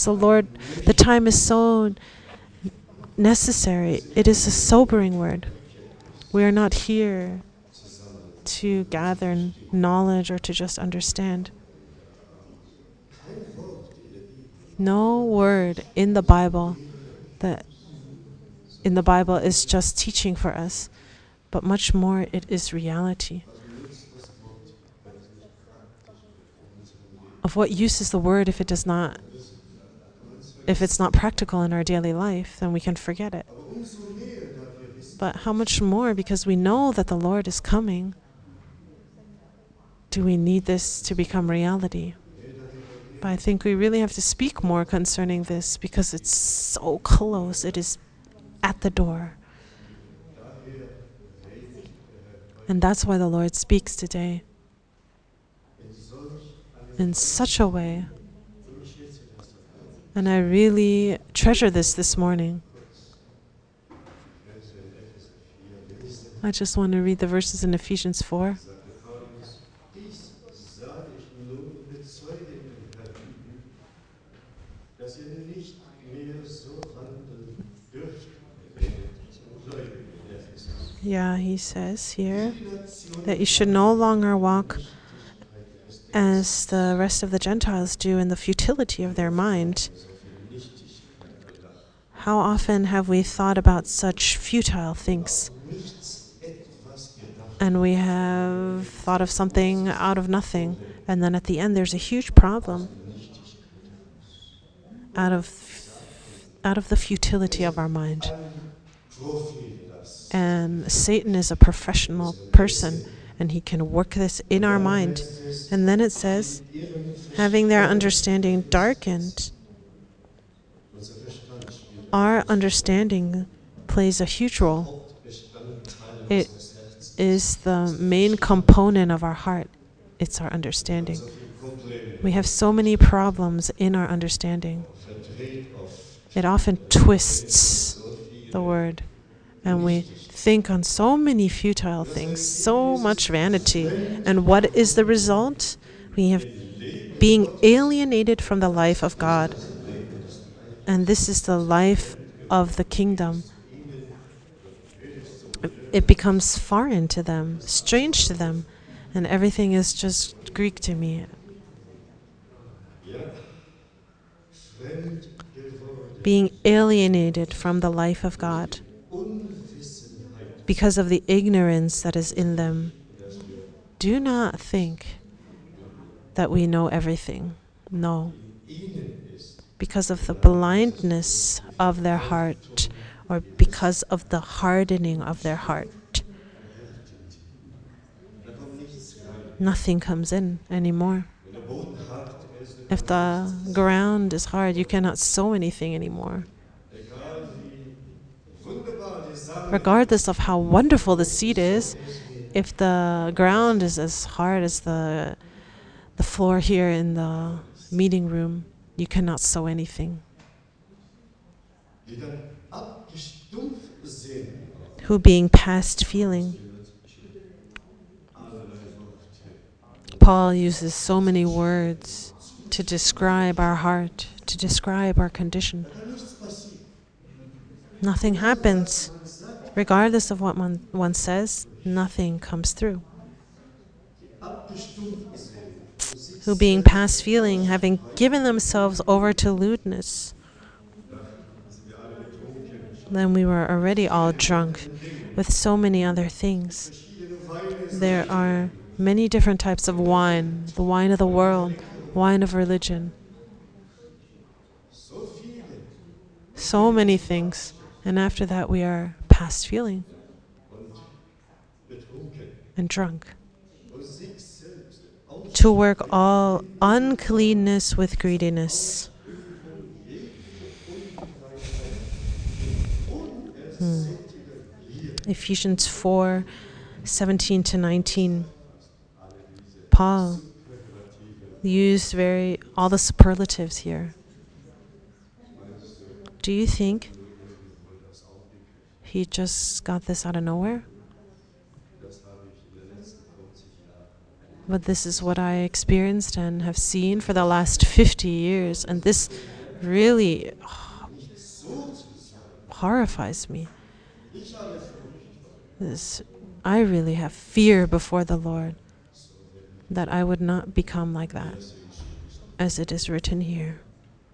So Lord, the time is so necessary. It is a sobering word. We are not here to gather knowledge or to just understand. No word in the Bible is just teaching for us, but much more it is reality. Of what use is the word if it's not practical in our daily life, then we can forget it. But how much more, because we know that the Lord is coming, do we need this to become reality? But I think we really have to speak more concerning this because it's so close. It is at the door. And that's why the Lord speaks today in such a way. And I really treasure this morning. I just want to read the verses in Ephesians 4. Yeah, he says here that you should no longer walk as the rest of the Gentiles do in the futility of their mind. How often have we thought about such futile things? And we have thought of something out of nothing, and then at the end there's a huge problem out of the futility of our mind. And Satan is a professional person, and he can work this in our mind. And then it says, having their understanding darkened. Our understanding plays a huge role. It is the main component of our heart. It's our understanding. We have so many problems in our understanding. It often twists the word, and we think on so many futile things, so much vanity. And what is the result? We have being alienated from the life of God. And this is the life of the kingdom. It becomes foreign to them, strange to them, and everything is just Greek to me. Being alienated from the life of God because of the ignorance that is in them. Do not think that we know everything. No. Because of the blindness of their heart, or because of the hardening of their heart. Nothing comes in anymore. If the ground is hard, you cannot sow anything anymore. Regardless of how wonderful the seed is, if the ground is as hard as the floor here in the meeting room, you cannot sow anything. Who being past feeling. Paul uses so many words to describe our heart, to describe our condition. Nothing happens. Regardless of what one says, nothing comes through. Who being past feeling, having given themselves over to lewdness. Then we were already all drunk with so many other things. There are many different types of wine, the wine of the world, wine of religion. So many things. And after that we are past feeling and drunk. To work all uncleanness with greediness. Ephesians 4:17-19. Paul used all the superlatives here. Do you think he just got this out of nowhere? But this is what I experienced and have seen for the last 50 years. And this really horrifies me. This, I really have fear before the Lord that I would not become like that, as it is written here.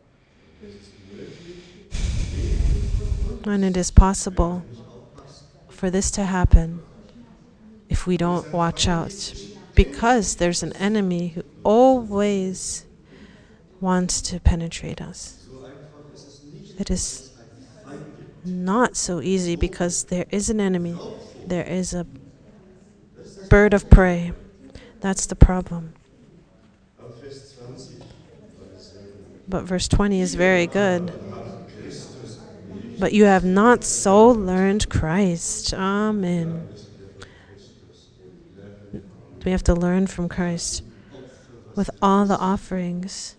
And it is possible for this to happen if we don't watch out, because there's an enemy who always wants to penetrate us. It is not so easy because there is an enemy. There is a bird of prey. That's the problem. But verse 20 is very good. But you have not so learned Christ. Amen. We have to learn from Christ with all the offerings.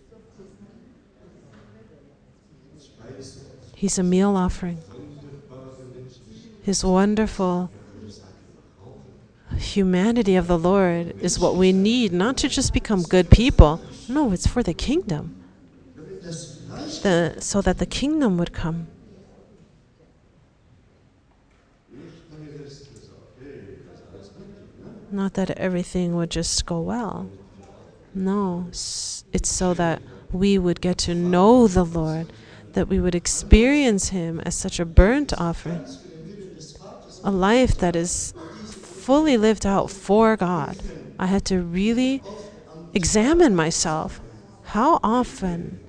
He's a meal offering. His wonderful humanity of the Lord is what we need, not to just become good people. No, it's for the kingdom. So that the kingdom would come. Not that everything would just go well. No, it's so that we would get to know the Lord, that we would experience Him as such a burnt offering, a life that is fully lived out for God. I had to really examine myself. How often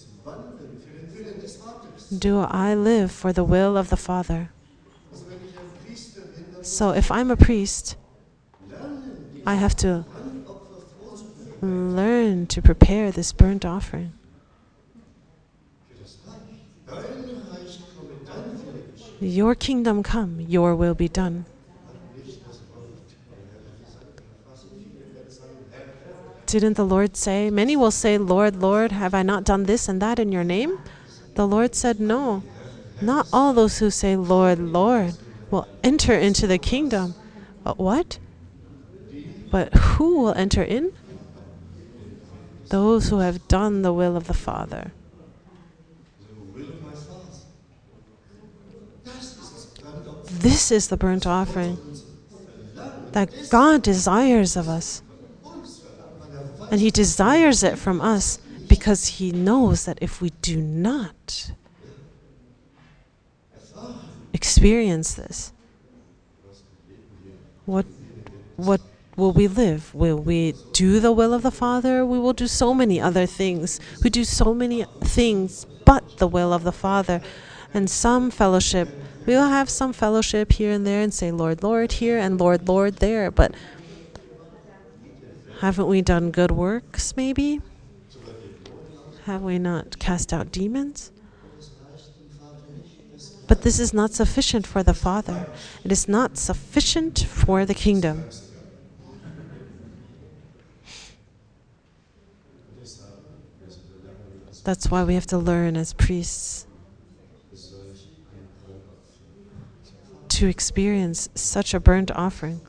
do I live for the will of the Father? So if I'm a priest, I have to learn to prepare this burnt offering. Your kingdom come, your will be done. Didn't the Lord say, many will say, Lord, Lord, have I not done this and that in your name? The Lord said, no, not all those who say, Lord, Lord, will enter into the kingdom. What? But who will enter in? Those who have done the will of the Father. This is the burnt offering that God desires of us. And He desires it from us because He knows that if we do not experience this, what will we live? Will we do the will of the Father? We will do so many other things. We do so many things but the will of the Father. And some fellowship, we will have some fellowship here and there and say, Lord, Lord here and Lord, Lord there. But haven't we done good works, maybe? Have we not cast out demons? But this is not sufficient for the Father. It is not sufficient for the kingdom. That's why we have to learn as priests to experience such a burnt offering.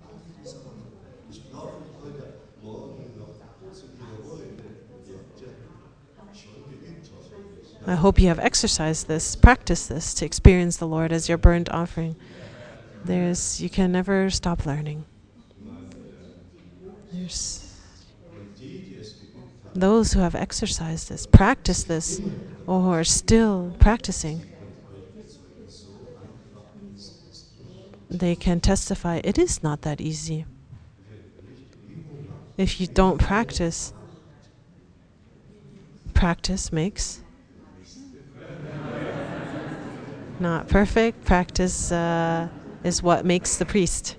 I hope you have exercised this, practiced this to experience the Lord as your burnt offering. You can never stop learning. There's those who have exercised this, practiced this, or are still practicing. They can testify it is not that easy. If you don't practice, practice makes not perfect. Practice is what makes the priest.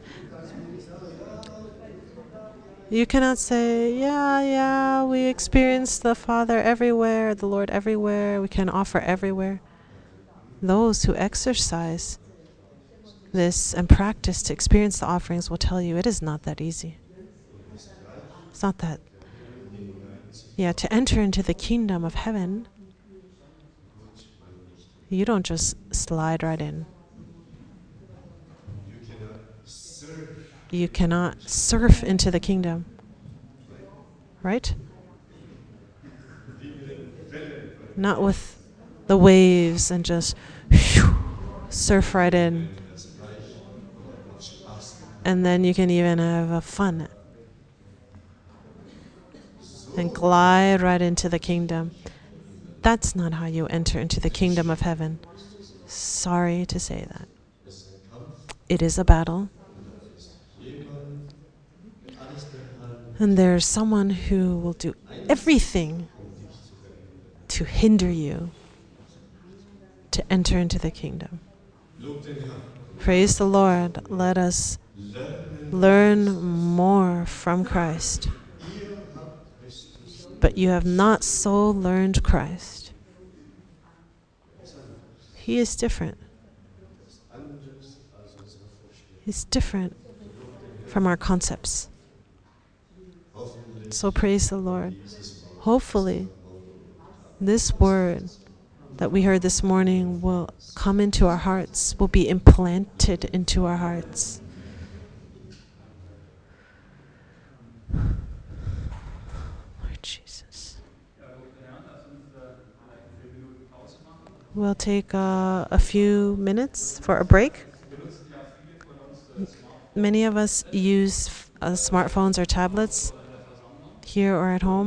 You cannot say, yeah, we experience the Father everywhere, the Lord everywhere, we can offer everywhere. Those who exercise this and practice to experience the offerings will tell you it is not that easy. It's not that. Yeah, to enter into the kingdom of heaven, you don't just slide right in. You cannot surf into the kingdom. Right? not with the waves and just surf right in. And then you can even have fun and glide right into the kingdom. That's not how you enter into the kingdom of heaven. Sorry to say that. It is a battle. And there's someone who will do everything to hinder you to enter into the kingdom. Praise the Lord. Let us learn more from Christ. But you have not so learned Christ. He is different. He's different from our concepts. So praise the Lord. Hopefully, this word that we heard this morning will come into our hearts, will be implanted into our hearts. Lord Jesus. We'll take a few minutes for a break. Many of us use smartphones or tablets here or at home.